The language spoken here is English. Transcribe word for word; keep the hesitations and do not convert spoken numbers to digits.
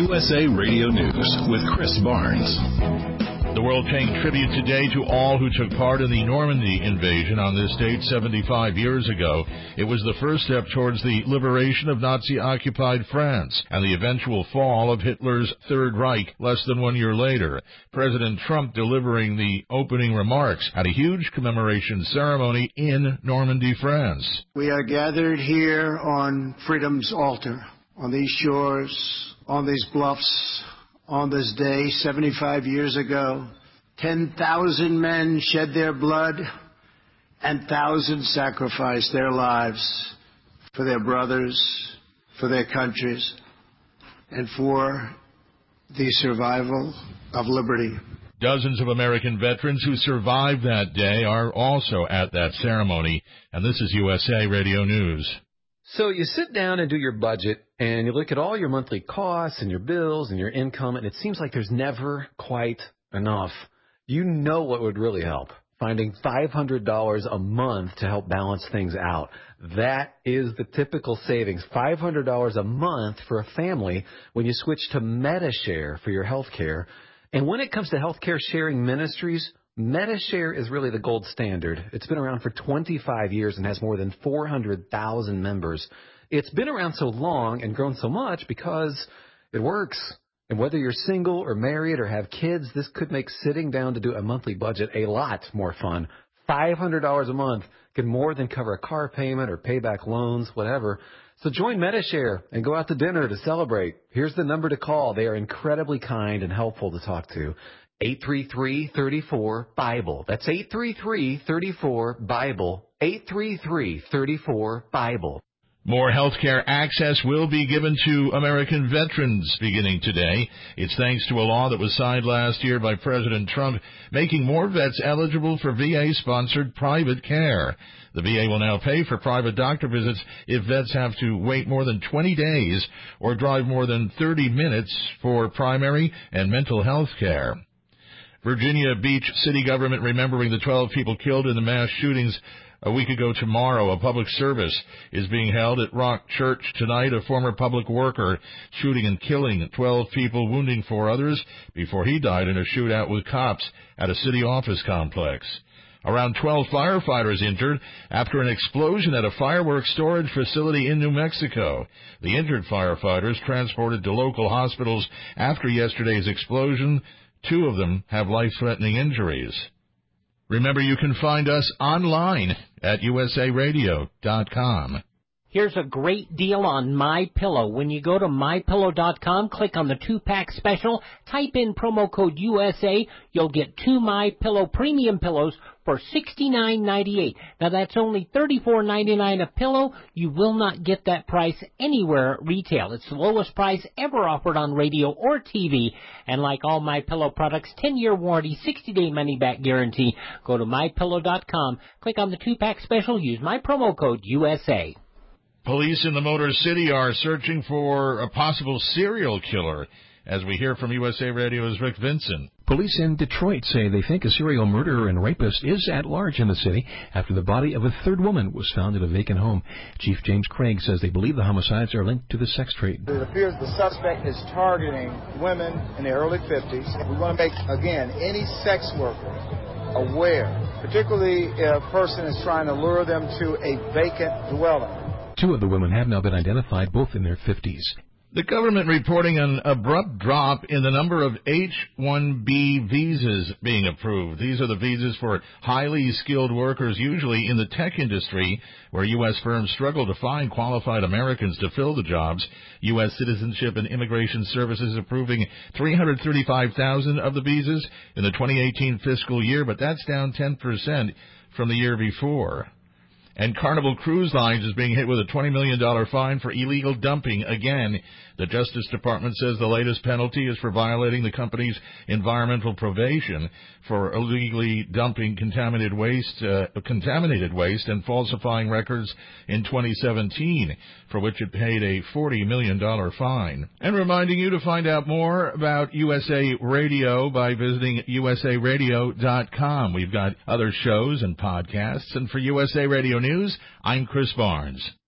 U S A Radio News with Chris Barnes. The world paying tribute today to all who took part in the Normandy invasion on this date seventy-five years ago. It was the first step towards the liberation of Nazi-occupied France and the eventual fall of Hitler's Third Reich less than one year later. President Trump, delivering the opening remarks at a huge commemoration ceremony in Normandy, France. We are gathered here on freedom's altar, on these shores, on these bluffs, on this day, seventy-five years ago. ten thousand men shed their blood and thousands sacrificed their lives for their brothers, for their countries, and for the survival of liberty. Dozens of American veterans who survived that day are also at that ceremony, and this is U S A Radio News. So you sit down and do your budget, and you look at all your monthly costs and your bills and your income, and it seems like there's never quite enough. You know what would really help? Finding five hundred dollars a month to help balance things out. That is the typical savings, five hundred dollars a month for a family when you switch to Medi-Share for your health care. And when it comes to healthcare sharing ministries, Medi-Share is really the gold standard. It's been around for twenty-five years and has more than four hundred thousand members. It's been around so long and grown so much because it works. And whether you're single or married or have kids, this could make sitting down to do a monthly budget a lot more fun. five hundred dollars a month can more than cover a car payment or pay back loans, whatever. So join Medi-Share and go out to dinner to celebrate. Here's the number to call. They are incredibly kind and helpful to talk to. eight three three, three four, BIBLE. That's eight three three, three four, BIBLE. eight three three, three four, BIBLE. More health care access will be given to American veterans beginning today. It's thanks to a law that was signed last year by President Trump, making more vets eligible for V A-sponsored private care. The V A will now pay for private doctor visits if vets have to wait more than twenty days or drive more than thirty minutes for primary and mental health care. Virginia Beach city government remembering the twelve people killed in the mass shootings a week ago tomorrow. A public service is being held at Rock Church tonight. A former public worker shooting and killing twelve people, wounding four others before he died in a shootout with cops at a city office complex. Around twelve firefighters injured after an explosion at a fireworks storage facility in New Mexico. The injured firefighters transported to local hospitals after yesterday's explosion. Two of them have life-threatening injuries. Remember, you can find us online at U S A radio dot com. Here's a great deal on MyPillow. When you go to my pillow dot com, click on the two-pack special, type in promo code U S A, you'll get two MyPillow premium pillows for sixty-nine ninety-eight. Now, that's only thirty-four ninety-nine a pillow. You will not get that price anywhere at retail. It's the lowest price ever offered on radio or T V. And like all MyPillow products, ten-year warranty, sixty-day money-back guarantee. Go to my pillow dot com, click on the two-pack special, use my promo code U S A. Police in the Motor City are searching for a possible serial killer. As we hear from U S A Radio's Rick Vincent. Police in Detroit say they think a serial murderer and rapist is at large in the city after the body of a third woman was found in a vacant home. Chief James Craig says they believe the homicides are linked to the sex trade. It appears the suspect is targeting women in their early fifties. We want to make, again, any sex worker aware, particularly if a person is trying to lure them to a vacant dwelling. Two of the women have now been identified, both in their fifties. The government reporting an abrupt drop in the number of H one B visas being approved. These are the visas for highly skilled workers, usually in the tech industry, where U S firms struggle to find qualified Americans to fill the jobs. U S Citizenship and Immigration Services approving three hundred thirty-five thousand of the visas in the twenty eighteen fiscal year, but that's down ten percent from the year before. And Carnival Cruise Lines is being hit with a twenty million dollars fine for illegal dumping again. The Justice Department says the latest penalty is for violating the company's environmental probation for illegally dumping contaminated waste, uh, contaminated waste and falsifying records in twenty seventeen, for which it paid a forty million dollars fine. And reminding you to find out more about U S A Radio by visiting U S A radio dot com. We've got other shows and podcasts. And for U S A Radio News, I'm Chris Barnes.